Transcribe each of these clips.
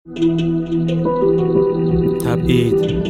تبعید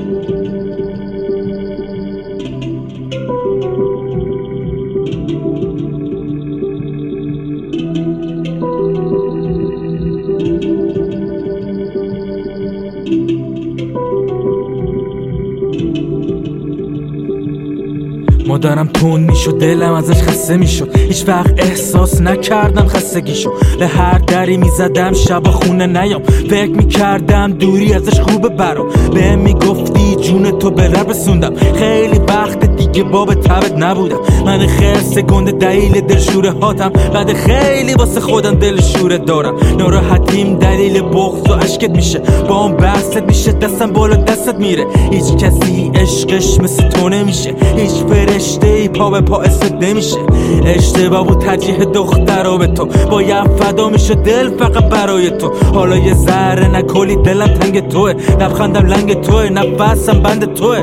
مادرم تون میشد، دلم ازش خسته میشد، هیچ وقت احساس نکردم خستگیشو. به هر دری میزدم شبا خونه نیام، فکر میکردم دوری ازش خوبه برام. بهم میگفتی جون تو به رب رسوندم، خیلی وقت دیگه باب تبت نبودم. من خرس گنده دلیل دلشوره هاتم، بعد خیلی واسه خودم دل شوره دارم. ناراحتیم دلیل بغض و عشقت میشه، با اون بحثت میشه دستم بالا دستت میره. هیچ کسی عشقش مثل تو نمیشه، هیچ فرشته‌ای پا به پا اسمت نمیشه. اشتباه بود ترجیح دخترا به تو، باید فدا میشه دل فقط برای تو. حالا یه ذره نکلی دلم تنگ توه، لبخندم لنگ توه، نفسم بند توه.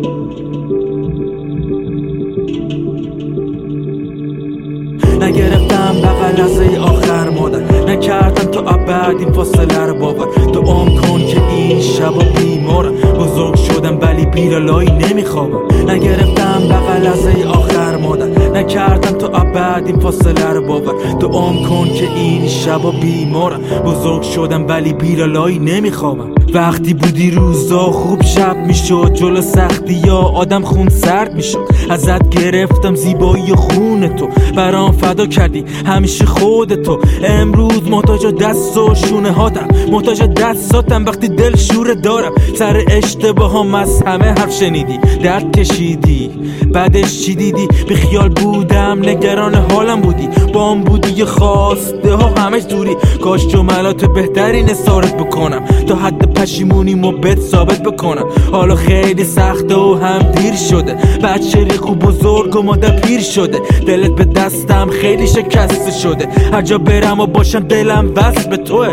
نگرفتم بغل لحظه آخر مادر، نکردم تو ابد این فاصله رو باور. دعام کن که این شبا بیمارم، بزرگ شدم ولی بیرالایی نمیخوابم. نگرفتم بغل لحظه آخر مادر، نکردم تو ابد این فاصله رو باور. دعام کن که این شبا بیمارم، بزرگ شدم ولی بیرالایی نمیخوابم. وقتی بودی روزا خوب شب میشد، جلو سختی یا آدم خون سرد میشد. ازت گرفتم زیبایی و خون تو، برام فدا کردی همیشه خودتو. امروز محتاج دست و شونه هاتم، محتاج دستاتم وقتی دل شوره دارم. سر اشتباهام از همه حرف شنیدی، درد کشیدی، بعدش چی دیدی؟ بی خیال بودم نگران حالم بودی، بام بودی یه خواسته ها همش دوری. کاش جملات بهتری نثارت بکنم، تا حد پشیمونیمو بهت ثابت بکنم. حالا خیلی سخته و هم دیر شده، بچه خوب بزرگ و مادر پیر شده. دلت به دستم خیلی شکسته شده، هر جا برم و باشم دلم وصل به توه.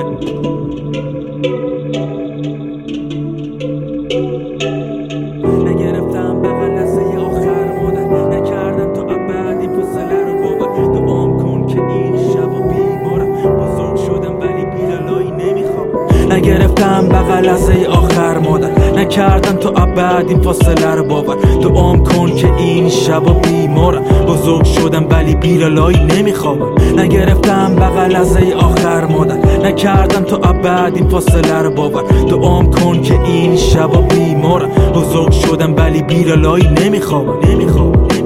نگرفتم بغل لحظه آخر مادر، نکردم تو ابد این فاصله رو باور. دعام کن که این شبا بیمارم، بزرگ شدم ولی بیرالایی نمیخوام. نگرفتم بغل لحظه آخر مادر، نکردم تو ابد این فاصله رو باور. دعام کن که این شبا بیمارم، بزرگ شدم ولی بیرالایی نمیخوابم. نگرفتم بغل لحظه آخر مادر، نکردم تو ابد این فاصله رو باور. دعام کن که این شبا بیمارم، بزرگ شدم ولی بیرالایی نمیخوابم.